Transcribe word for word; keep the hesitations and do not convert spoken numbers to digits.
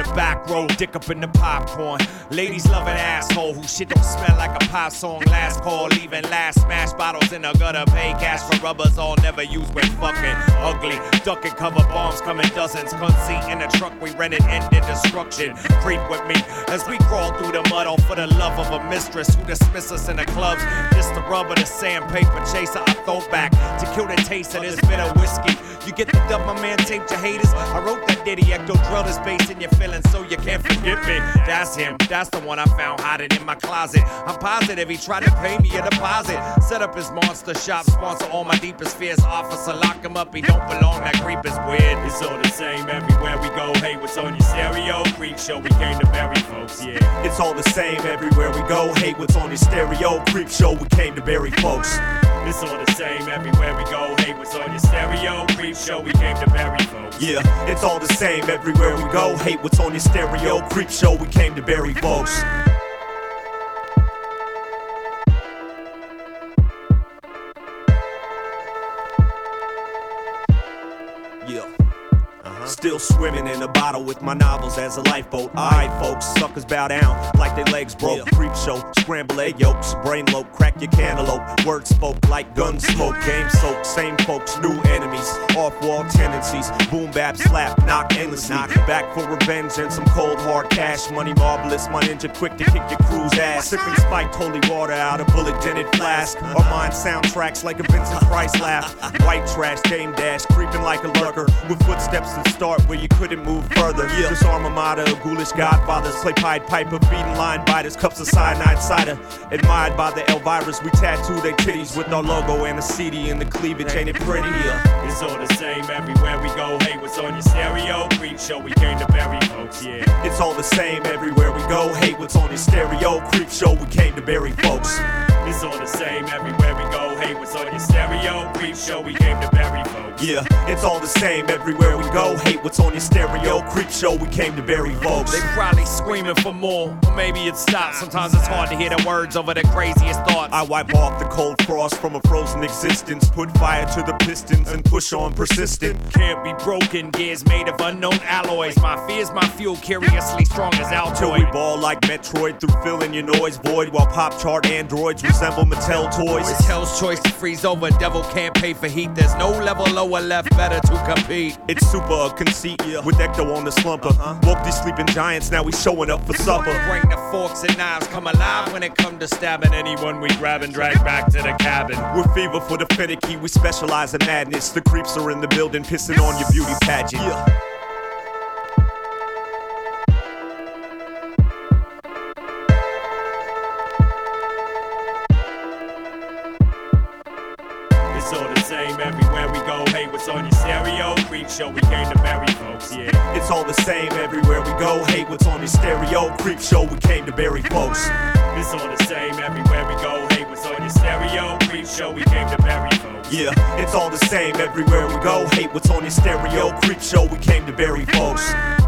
back row, dick up in the popcorn. Ladies loving asshole who shit don't smell like a pop song. Last call, leaving last smash bottles in a gutter. Pay cash for rubbers, all never used when fucking ugly. Ducking cover bombs come in dozens. Conceit in the truck we rented, ended destruction. Creep with me as we crawl through the mud, all for the love of a mistress who dismiss us in the clubs. Just the rub of the sandpaper chaser I throw back to kill the taste of this bitter whiskey. You get the dub, my man taped your haters. I wrote that ditty, ecto drill this bass in your feelings so you can't forget me. That's him, that's the one I found hiding in my closet. I'm positive he tried to pay me a deposit. Set up his monster shop, sponsor all my deepest fears. Officer, lock him up, he don't belong, that creep is weird. It's all the same everywhere we go. Hey, what's on your stereo? Creep show, we came to bury folks, yeah. It's all the same everywhere we go. Hey, what's on your stereo? Creep show, we came to bury folks. It's all the same everywhere we go. Hey, what's on your stereo? Creep show, we came to bury folks. Yeah, it's all the same everywhere we go. Hey, what's on your stereo? Creep show, we came to bury folks. Yeah. Still swimming in a bottle with my novels as a lifeboat. Alright, folks, suckers bow down like their legs broke. Yeah. Creep show, scramble egg yolks, brain lope, crack your cantaloupe. Words spoke like gun smoke, game soak. Same folks, new enemies, off-wall tendencies. Boom, bap, slap, knock endlessly. Back for revenge and some cold hard cash. Money marvelous, my ninja quick to kick your crew's ass. Sipping spiked holy water out of bullet dented flask. Our mind soundtracks like a Vincent Price laugh. White trash, game dash, creeping like a lurker with footsteps and start where you couldn't move further. Yeah. This alma mater, ghoulish godfathers play Pied Piper, beating line biters, cups of cyanide cider. Admired by the Elviras, we tattoo their titties with our logo and a C D in the cleavage. Ain't it pretty? Yeah. It's all the same everywhere we go. Hey, what's on your stereo? Creep show, we came to bury folks. Yeah. It's all the same everywhere we go. Hey, what's on your stereo? Creep show, we came to bury folks. It's all the same everywhere we go. Hey, what's on your stereo? Creep show, we came to bury folks. Yeah, it's all the same everywhere we go. Hey, what's on your stereo? Creep show, we came to bury folks. They probably screaming for more, or maybe it stops. Sometimes it's hard to hear the words over the craziest thoughts. I wipe off the cold frost from a frozen existence, put fire to the pistons and push on persistent. Can't be broken, gears made of unknown alloys. My fear's my fuel, curiously strong as Altoid. Till we ball like Metroid through filling your noise void, while pop chart androids resemble Mattel toys. It's hell's choice to freeze over, devil can't pay for heat. There's no level lower left better to compete. It's super a conceit, yeah. With Ecto on the slumper. Uh-huh. Woke these sleeping giants, now we showing up for supper. Bring the forks and knives, come alive when it come to stabbing anyone we grab and drag back to the cabin. We're fever for the finicky, we specialize in madness. The creeps are in the building, pissing on your beauty pageant. Yeah. It's all the same everywhere we go. Hey, what's on your stereo? Creep show, we came to bury folks, yeah. It's all the same everywhere we go. Hey, what's on your stereo? Creep show, we came to bury folks. It's all the same everywhere we go. Hey, what's on your stereo? Creep show, we came to bury folks. Yeah, it's all the same everywhere we go. Hey, what's on your stereo? Creep show, we came to bury folks.